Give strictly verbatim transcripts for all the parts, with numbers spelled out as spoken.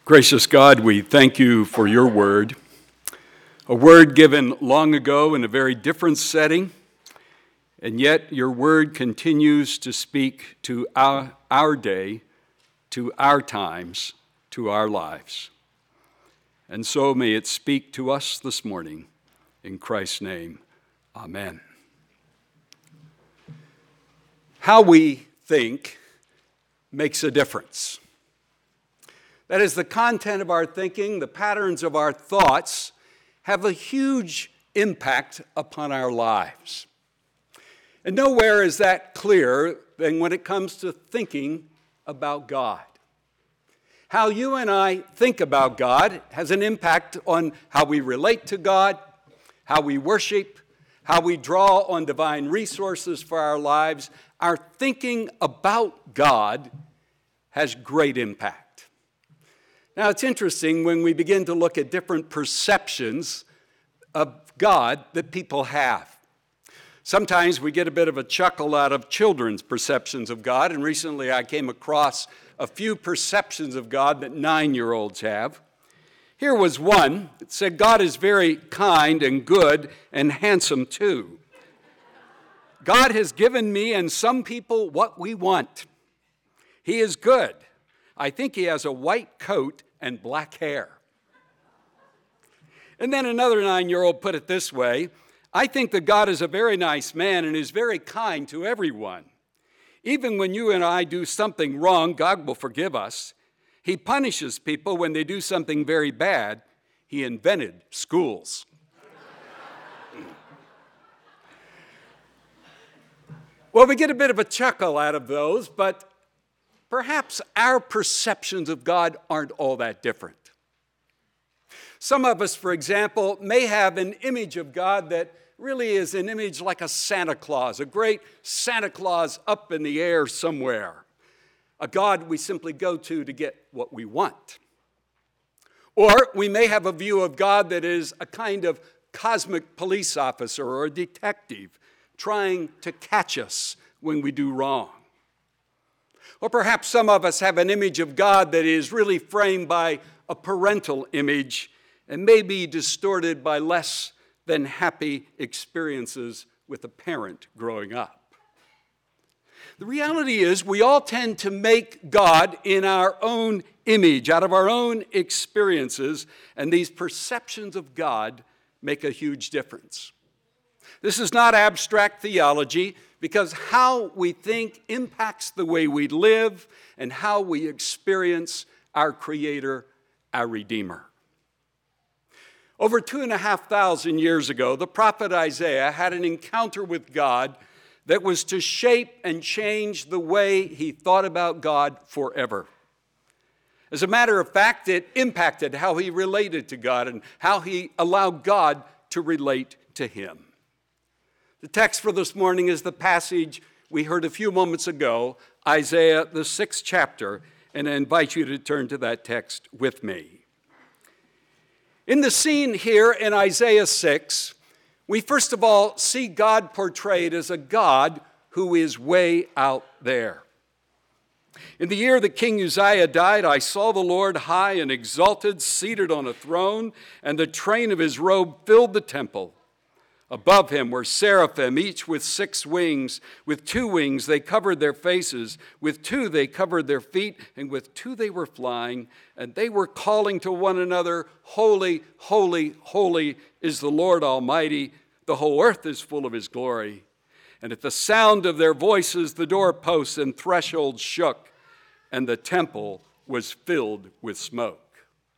Gracious God, we thank you for your word, a word given long ago in a very different setting, and yet your word continues to speak to our, our day, to our times, to our lives. And so may it speak to us this morning. In Christ's name, amen. How we think makes a difference. That is, the content of our thinking, the patterns of our thoughts have a huge impact upon our lives. And nowhere is that clearer than when it comes to thinking about God. How you and I think about God has an impact on how we relate to God, how we worship, how we draw on divine resources for our lives. Our thinking about God has great impact. Now, it's interesting when we begin to look at different perceptions of God that people have. Sometimes we get a bit of a chuckle out of children's perceptions of God, and recently I came across a few perceptions of God that nine-year-olds have. Here was one that said, God is very kind and good and handsome too. God has given me and some people what we want. He is good. I think he has a white coat and black hair. And then another nine-year-old put it this way, I think that God is a very nice man and is very kind to everyone. Even when you and I do something wrong, God will forgive us. He punishes people when they do something very bad. He invented schools. Well, we get a bit of a chuckle out of those, but perhaps our perceptions of God aren't all that different. Some of us, for example, may have an image of God that really is an image like a Santa Claus, a great Santa Claus up in the air somewhere, a God we simply go to to get what we want. Or we may have a view of God that is a kind of cosmic police officer or a detective trying to catch us when we do wrong. Or perhaps some of us have an image of God that is really framed by a parental image and may be distorted by less than happy experiences with a parent growing up. The reality is we all tend to make God in our own image, out of our own experiences, and these perceptions of God make a huge difference. This is not abstract theology, because how we think impacts the way we live and how we experience our Creator, our Redeemer. Over two and a half thousand years ago, the prophet Isaiah had an encounter with God that was to shape and change the way he thought about God forever. As a matter of fact, it impacted how he related to God and how he allowed God to relate to him. The text for this morning is the passage we heard a few moments ago, Isaiah, the sixth chapter, and I invite you to turn to that text with me. In the scene here in Isaiah six, we first of all see God portrayed as a God who is way out there. In the year that King Uzziah died, I saw the Lord high and exalted, seated on a throne, and the train of his robe filled the temple. Above him were seraphim, each with six wings. With two wings they covered their faces. With two they covered their feet. And with two they were flying. And they were calling to one another, Holy, holy, holy is the Lord Almighty. The whole earth is full of his glory. And at the sound of their voices, the doorposts and thresholds shook, and the temple was filled with smoke.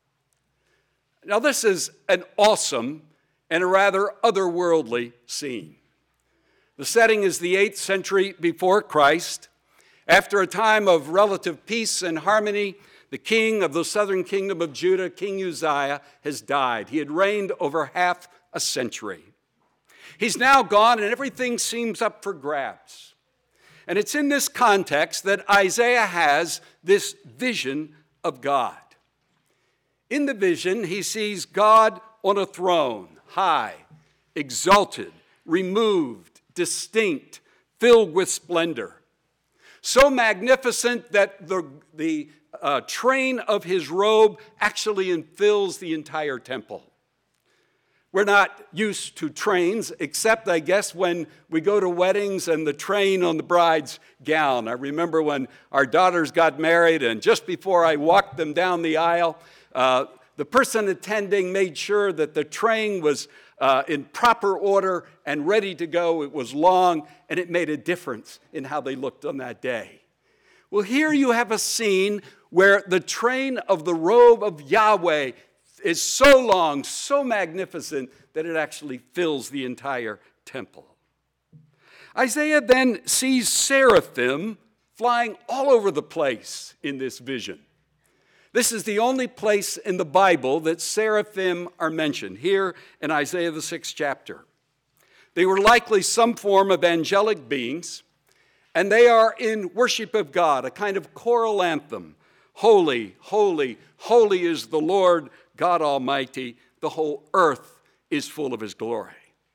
Now this is an awesome and a rather otherworldly scene. The setting is the eighth century before Christ. After a time of relative peace and harmony, the king of the southern kingdom of Judah, King Uzziah, has died. He had reigned over half a century. He's now gone, and everything seems up for grabs. And it's in this context that Isaiah has this vision of God. In the vision, he sees God on a throne, high, exalted, removed, distinct, filled with splendor. So magnificent that the, the uh, train of his robe actually fills the entire temple. We're not used to trains, except, I guess, when we go to weddings and the train on the bride's gown. I remember when our daughters got married, and just before I walked them down the aisle, uh, the person attending made sure that the train was uh, in proper order and ready to go. It was long, and it made a difference in how they looked on that day. Well, here you have a scene where the train of the robe of Yahweh is so long, so magnificent, that it actually fills the entire temple. Isaiah then sees seraphim flying all over the place in this vision. This is the only place in the Bible that seraphim are mentioned, here in Isaiah the sixth chapter. They were likely some form of angelic beings, and they are in worship of God, a kind of choral anthem. Holy, holy, holy is the Lord God Almighty. The whole earth is full of his glory.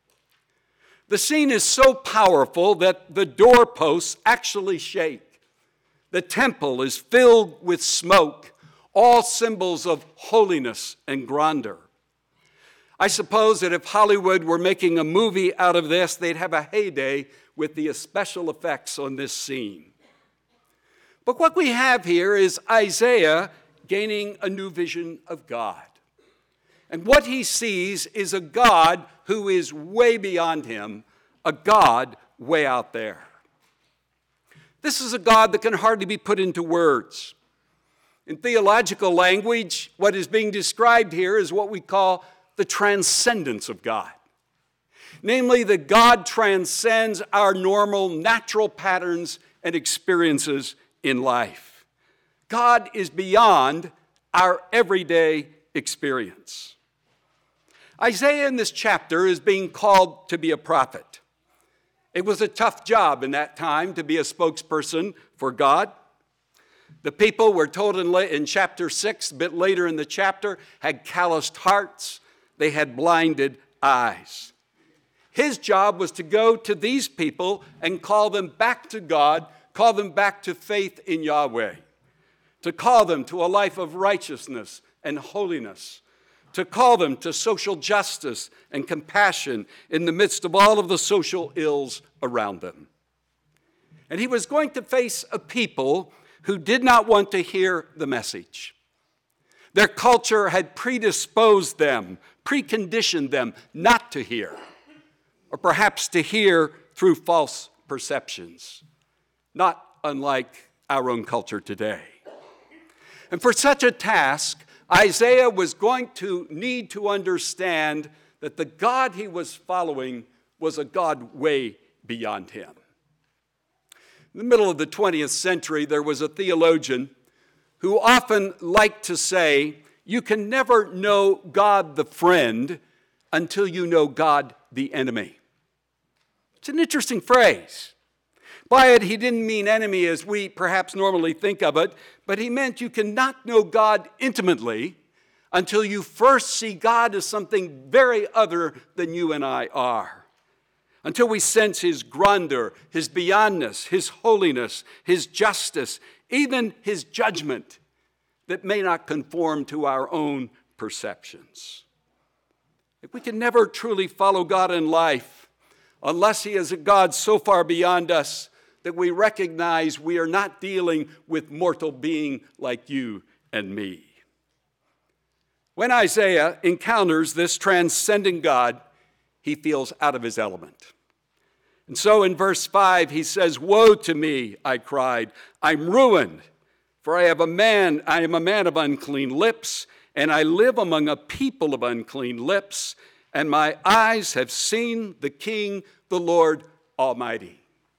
The scene is so powerful that the doorposts actually shake. The temple is filled with smoke, all symbols of holiness and grandeur. I suppose that if Hollywood were making a movie out of this, they'd have a heyday with the special effects on this scene. But what we have here is Isaiah gaining a new vision of God. And what he sees is a God who is way beyond him, a God way out there. This is a God that can hardly be put into words. In theological language, what is being described here is what we call the transcendence of God. Namely, that God transcends our normal natural patterns and experiences in life. God is beyond our everyday experience. Isaiah in this chapter is being called to be a prophet. It was a tough job in that time to be a spokesperson for God. The people, we're told in, in chapter six, a bit later in the chapter, had calloused hearts. They had blinded eyes. His job was to go to these people and call them back to God, call them back to faith in Yahweh, to call them to a life of righteousness and holiness, to call them to social justice and compassion in the midst of all of the social ills around them. And he was going to face a people who did not want to hear the message. Their culture had predisposed them, preconditioned them not to hear, or perhaps to hear through false perceptions, not unlike our own culture today. And for such a task, Isaiah was going to need to understand that the God he was following was a God way beyond him. In the middle of the twentieth century, there was a theologian who often liked to say, you can never know God the friend until you know God the enemy. It's an interesting phrase. By it, he didn't mean enemy as we perhaps normally think of it, but he meant you cannot know God intimately until you first see God as something very other than you and I are. Until we sense his grandeur, his beyondness, his holiness, his justice, even his judgment that may not conform to our own perceptions. We can never truly follow God in life unless he is a God so far beyond us that we recognize we are not dealing with mortal being like you and me. When Isaiah encounters this transcendent God, he feels out of his element. And so in verse five, he says, "Woe to me," I cried, "I'm ruined, for I have a man, I am a man of unclean lips, and I live among a people of unclean lips, and my eyes have seen the King, the Lord Almighty."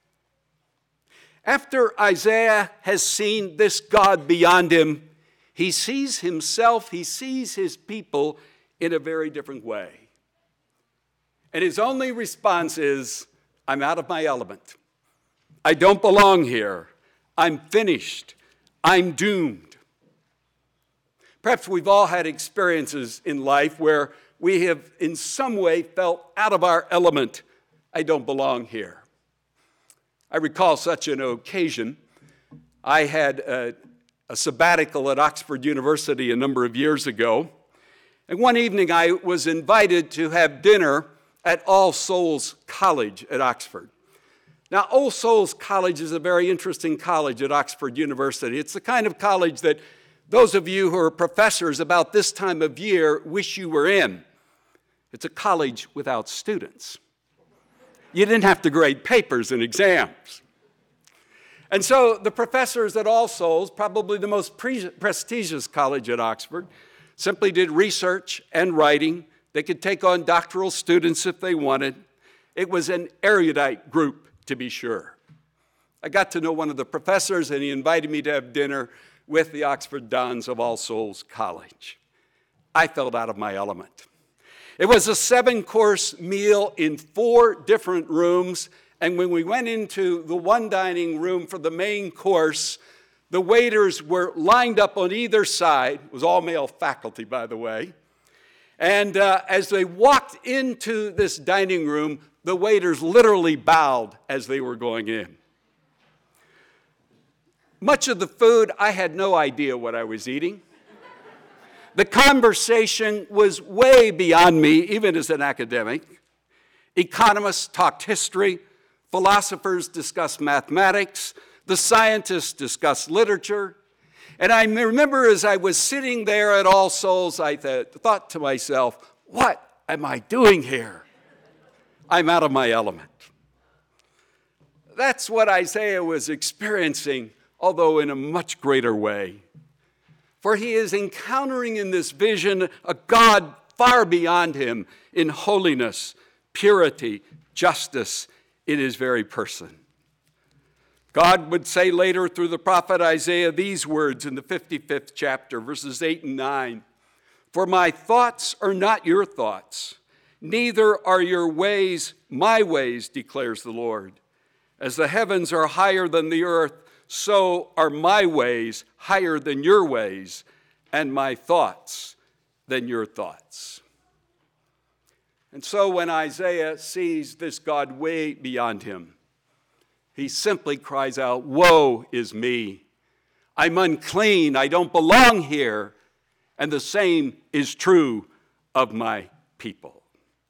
After Isaiah has seen this God beyond him, he sees himself, he sees his people in a very different way. And his only response is, I'm out of my element. I don't belong here. I'm finished. I'm doomed. Perhaps we've all had experiences in life where we have in some way felt out of our element. I don't belong here. I recall such an occasion. I had a, a sabbatical at Oxford University a number of years ago. And one evening I was invited to have dinner at All Souls College at Oxford. Now, All Souls College is a very interesting college at Oxford University. It's the kind of college that those of you who are professors about this time of year wish you were in. It's a college without students. You didn't have to grade papers and exams. And so the professors at All Souls, probably the most pre- prestigious college at Oxford, simply did research and writing. They could take on doctoral students if they wanted. It was an erudite group, to be sure. I got to know one of the professors, and he invited me to have dinner with the Oxford Dons of All Souls College. I felt out of my element. It was a seven-course meal in four different rooms, and when we went into the one dining room for the main course, the waiters were lined up on either side. It was all male faculty, by the way. And uh, as they walked into this dining room, the waiters literally bowed as they were going in. Much of the food, I had no idea what I was eating. The conversation was way beyond me, even as an academic. Economists talked history, philosophers discussed mathematics, the scientists discussed literature. And I remember as I was sitting there at All Souls, I th- thought to myself, what am I doing here? I'm out of my element. That's what Isaiah was experiencing, although in a much greater way. For he is encountering in this vision a God far beyond him in holiness, purity, justice in his very person. God would say later through the prophet Isaiah these words in the fifty-fifth chapter, verses eight and nine. For my thoughts are not your thoughts, neither are your ways my ways, declares the Lord. As the heavens are higher than the earth, so are my ways higher than your ways, and my thoughts than your thoughts. And so when Isaiah sees this God way beyond him, he simply cries out, woe is me. I'm unclean. I don't belong here. And the same is true of my people.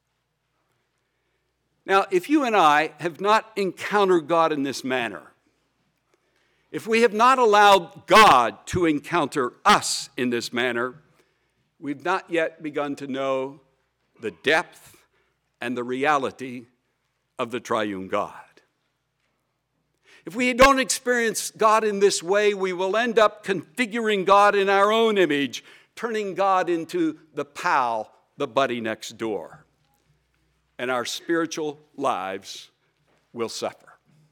Now, if you and I have not encountered God in this manner, if we have not allowed God to encounter us in this manner, we've not yet begun to know the depth and the reality of the triune God. If we don't experience God in this way, we will end up configuring God in our own image, turning God into the pal, the buddy next door. And our spiritual lives will suffer.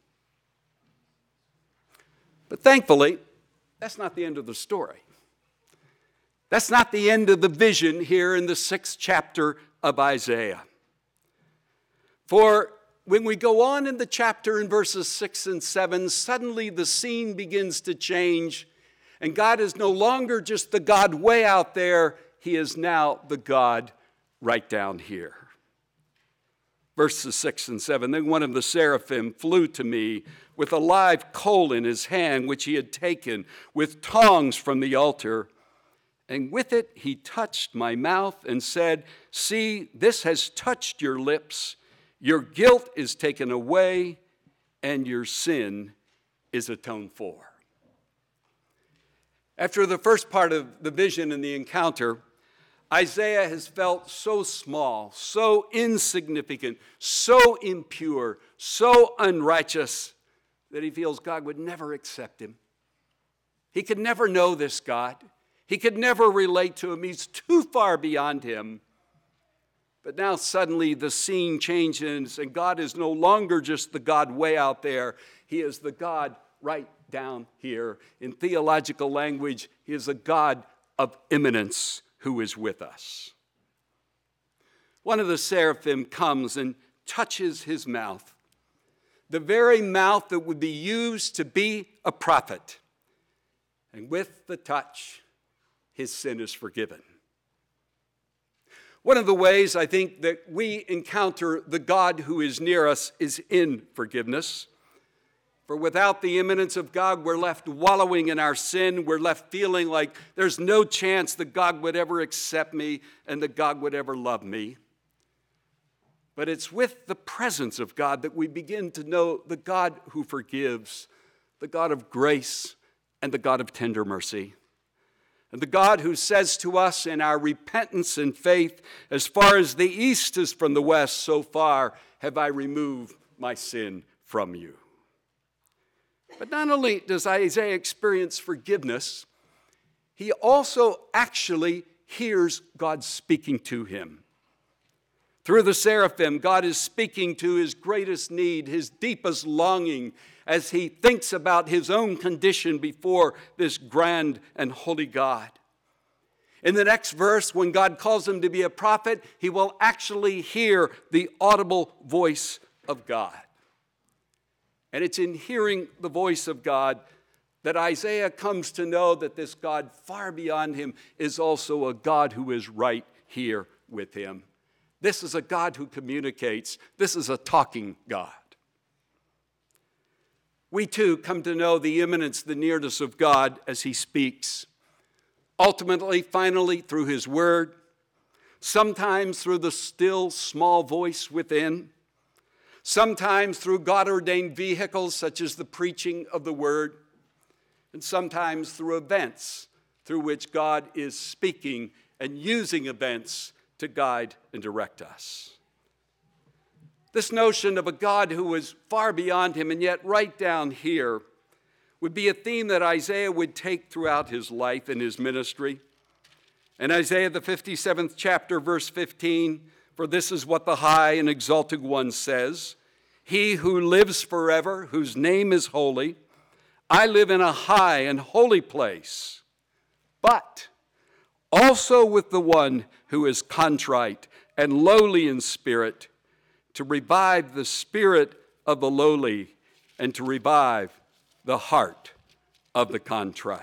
But thankfully, that's not the end of the story. That's not the end of the vision here in the sixth chapter of Isaiah. For when we go on in the chapter in verses six and seven, suddenly the scene begins to change, and God is no longer just the God way out there, he is now the God right down here. Verses six and seven, then one of the seraphim flew to me with a live coal in his hand, which he had taken with tongs from the altar. And with it he touched my mouth and said, see, this has touched your lips. Your guilt is taken away, and your sin is atoned for. After the first part of the vision and the encounter, Isaiah has felt so small, so insignificant, so impure, so unrighteous that he feels God would never accept him. He could never know this God. He could never relate to him. He's too far beyond him. But now suddenly the scene changes, and God is no longer just the God way out there. He is the God right down here. In theological language, he is a God of immanence who is with us. One of the seraphim comes and touches his mouth, the very mouth that would be used to be a prophet. And with the touch, his sin is forgiven. One of the ways I think that we encounter the God who is near us is in forgiveness. For without the immanence of God, we're left wallowing in our sin. We're left feeling like there's no chance that God would ever accept me and that God would ever love me. But it's with the presence of God that we begin to know the God who forgives, the God of grace, and the God of tender mercy. And the God who says to us in our repentance and faith, as far as the east is from the west, so far have I removed my sin from you. But not only does Isaiah experience forgiveness, he also actually hears God speaking to him. Through the seraphim, God is speaking to his greatest need, his deepest longing, as he thinks about his own condition before this grand and holy God. In the next verse, when God calls him to be a prophet, he will actually hear the audible voice of God. And it's in hearing the voice of God that Isaiah comes to know that this God far beyond him is also a God who is right here with him. This is a God who communicates. This is a talking God. We too come to know the immanence, the nearness of God as he speaks. Ultimately, finally, through his word, sometimes through the still small voice within, sometimes through God-ordained vehicles such as the preaching of the word, and sometimes through events through which God is speaking and using events to guide and direct us. This notion of a God who is far beyond him and yet right down here would be a theme that Isaiah would take throughout his life and his ministry. In Isaiah, the fifty-seventh chapter, verse fifteen, for this is what the high and exalted one says, he who lives forever, whose name is holy, I live in a high and holy place, but also with the one who is contrite and lowly in spirit, to revive the spirit of the lowly and to revive the heart of the contrite.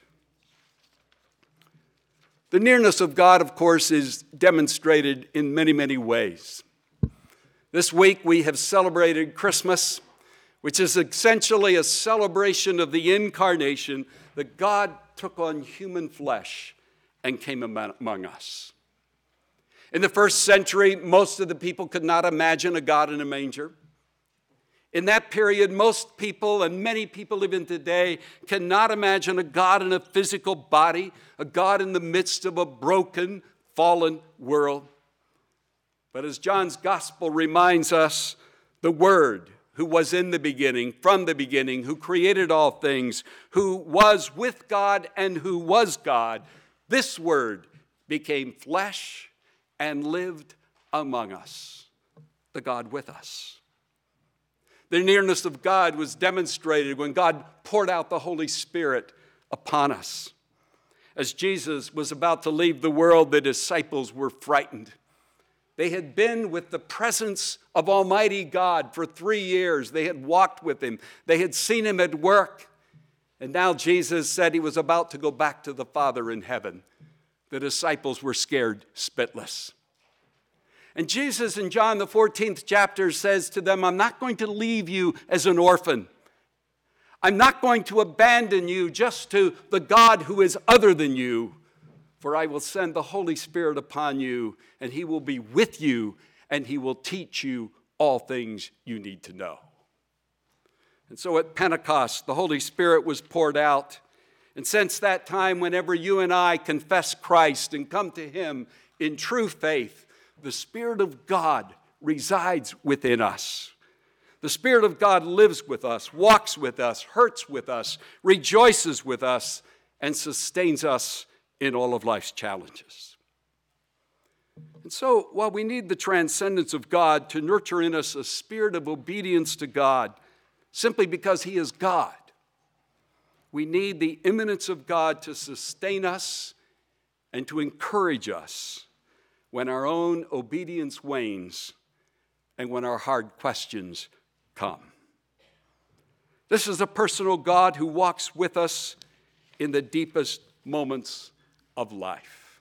The nearness of God, of course, is demonstrated in many, many ways. This week we have celebrated Christmas, which is essentially a celebration of the incarnation, that God took on human flesh and came among us. In the first century, most of the people could not imagine a God in a manger. In that period, most people, and many people even today, cannot imagine a God in a physical body, a God in the midst of a broken, fallen world. But as John's gospel reminds us, the Word, who was in the beginning, from the beginning, who created all things, who was with God and who was God, this Word became flesh and lived among us, the God with us. The nearness of God was demonstrated when God poured out the Holy Spirit upon us. As Jesus was about to leave the world, the disciples were frightened. They had been with the presence of Almighty God for three years. They had walked with him. They had seen him at work. And now Jesus said he was about to go back to the Father in heaven. The disciples were scared spitless. And Jesus in John, the fourteenth chapter, says to them, I'm not going to leave you as an orphan. I'm not going to abandon you just to the God who is other than you. For I will send the Holy Spirit upon you, and he will be with you, and he will teach you all things you need to know. And so at Pentecost, the Holy Spirit was poured out. And since that time, whenever you and I confess Christ and come to him in true faith, the Spirit of God resides within us. The Spirit of God lives with us, walks with us, hurts with us, rejoices with us, and sustains us in all of life's challenges. And so, while we need the transcendence of God to nurture in us a spirit of obedience to God, simply because he is God, we need the immanence of God to sustain us and to encourage us when our own obedience wanes and when our hard questions come. This is a personal God who walks with us in the deepest moments of life.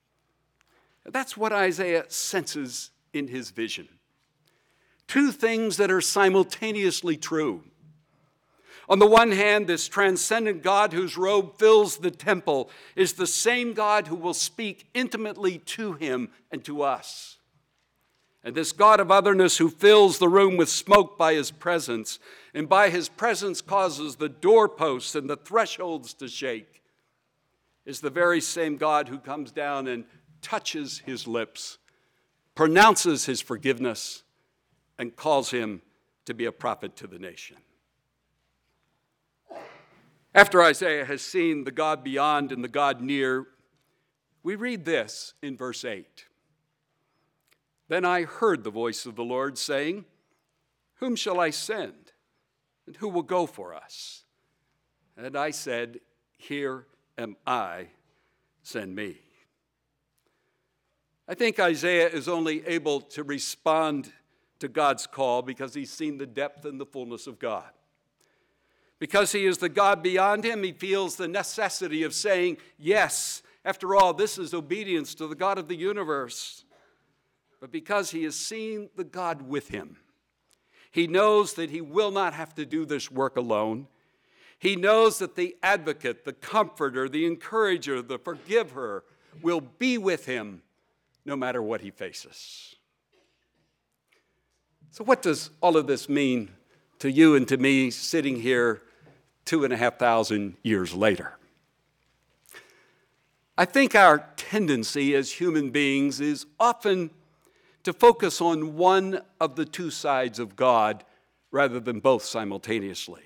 That's what Isaiah senses in his vision. Two things that are simultaneously true. On the one hand, this transcendent God whose robe fills the temple is the same God who will speak intimately to him and to us. And this God of otherness who fills the room with smoke by his presence, and by his presence causes the doorposts and the thresholds to shake, is the very same God who comes down and touches his lips, pronounces his forgiveness, and calls him to be a prophet to the nation. After Isaiah has seen the God beyond and the God near, we read this in verse eight. Then I heard the voice of the Lord saying, whom shall I send, and who will go for us? And I said, here am I, send me. I think Isaiah is only able to respond to God's call because he's seen the depth and the fullness of God. Because he is the God beyond him, he feels the necessity of saying, yes, after all, this is obedience to the God of the universe. But because he has seen the God with him, he knows that he will not have to do this work alone. He knows that the advocate, the comforter, the encourager, the forgiver will be with him no matter what he faces. So what does all of this mean to you and to me sitting here two and a half thousand years later? I think our tendency as human beings is often to focus on one of the two sides of God rather than both simultaneously.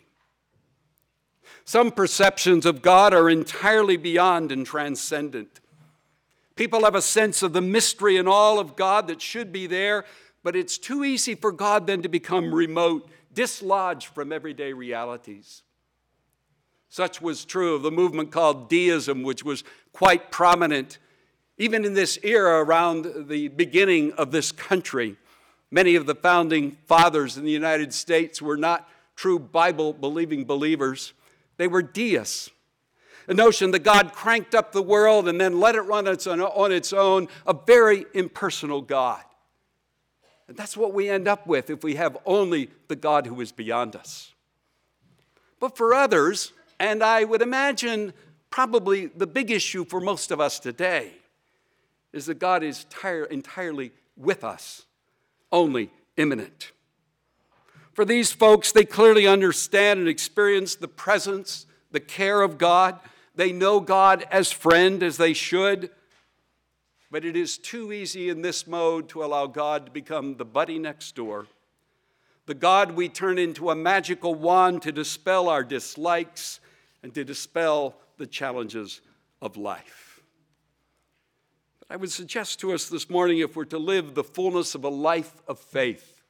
Some perceptions of God are entirely beyond and transcendent. People have a sense of the mystery and all of God that should be there, but it's too easy for God then to become remote, dislodged from everyday realities. Such was true of the movement called deism, which was quite prominent even in this era around the beginning of this country. Many of the founding fathers in the United States were not true Bible-believing believers. They were deists. The notion that God cranked up the world and then let it run on its own, a very impersonal God. And that's what we end up with if we have only the God who is beyond us. But for others, and I would imagine probably the big issue for most of us today, is that God is tire, entirely with us, only immanent. For these folks, they clearly understand and experience the presence, the care of God. They know God as friend, as they should. But it is too easy in this mode to allow God to become the buddy next door, the God we turn into a magical wand to dispel our dislikes and to dispel the challenges of life. But I would suggest to us this morning, if we're to live the fullness of a life of faith,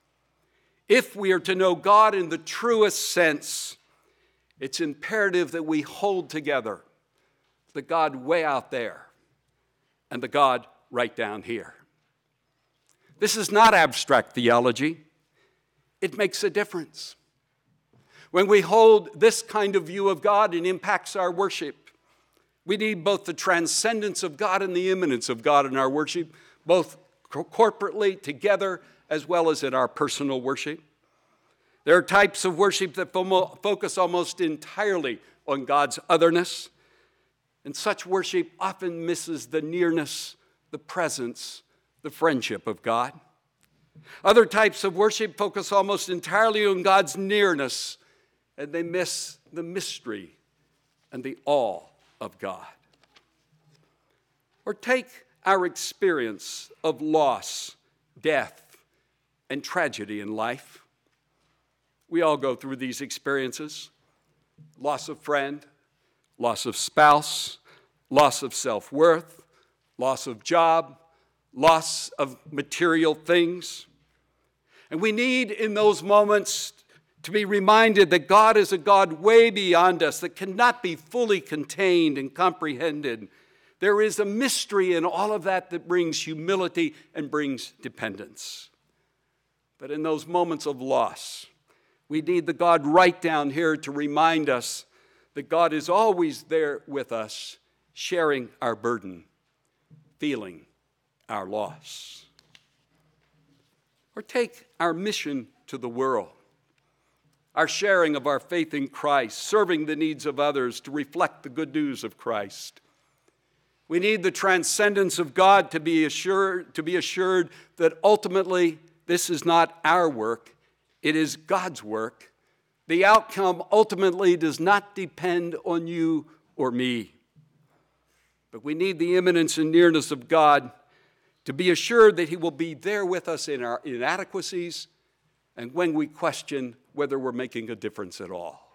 if we are to know God in the truest sense, it's imperative that we hold together the God way out there and the God right down here. This is not abstract theology. It makes a difference. When we hold this kind of view of God, it impacts our worship. We need both the transcendence of God and the immanence of God in our worship, both corporately, together, as well as in our personal worship. There are types of worship that focus almost entirely on God's otherness, and such worship often misses the nearness, the presence, the friendship of God. Other types of worship focus almost entirely on God's nearness, and they miss the mystery and the awe of God. Or take our experience of loss, death, and tragedy in life. We all go through these experiences: loss of friend, loss of spouse, loss of self-worth, loss of job, loss of material things. And we need in those moments to be reminded that God is a God way beyond us, that cannot be fully contained and comprehended. There is a mystery in all of that that brings humility and brings dependence. But in those moments of loss, we need the God right down here to remind us that God is always there with us, sharing our burden, feeling our loss. Or take our mission to the world. our sharing of our faith in Christ, serving the needs of others to reflect the good news of Christ. We need the transcendence of God to be assured, to be assured that ultimately this is not our work, it is God's work. The outcome ultimately does not depend on you or me. But we need the immanence and nearness of God to be assured that he will be there with us in our inadequacies and when we question whether we're making a difference at all.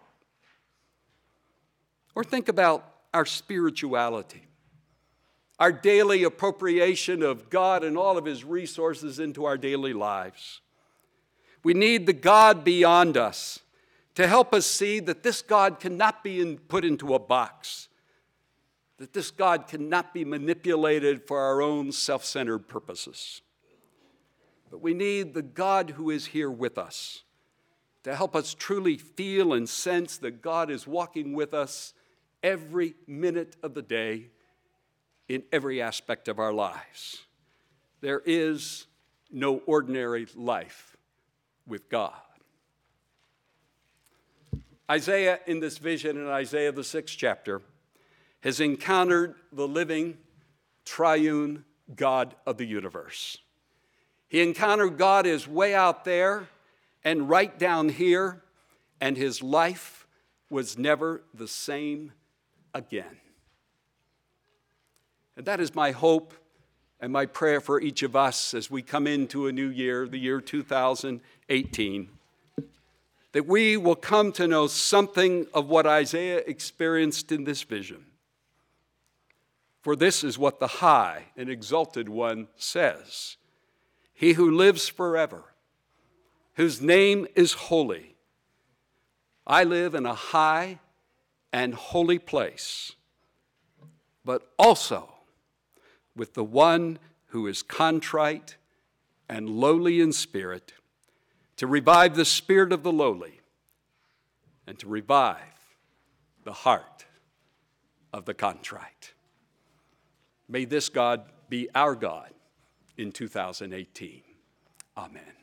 Or think about our spirituality, our daily appropriation of God and all of his resources into our daily lives. We need the God beyond us to help us see that this God cannot be in, put into a box, that this God cannot be manipulated for our own self-centered purposes. But we need the God who is here with us to help us truly feel and sense that God is walking with us every minute of the day in every aspect of our lives. There is no ordinary life with God. Isaiah, in this vision in Isaiah, the sixth chapter, has encountered the living, triune God of the universe. He encountered God as way out there and right down here, and his life was never the same again. And that is my hope and my prayer for each of us as we come into a new year, the year two thousand eighteen, that we will come to know something of what Isaiah experienced in this vision. For this is what the high and exalted one says, he who lives forever, whose name is holy. I live in a high and holy place, but also with the one who is contrite and lowly in spirit, to revive the spirit of the lowly and to revive the heart of the contrite. May this God be our God in two thousand eighteen. Amen.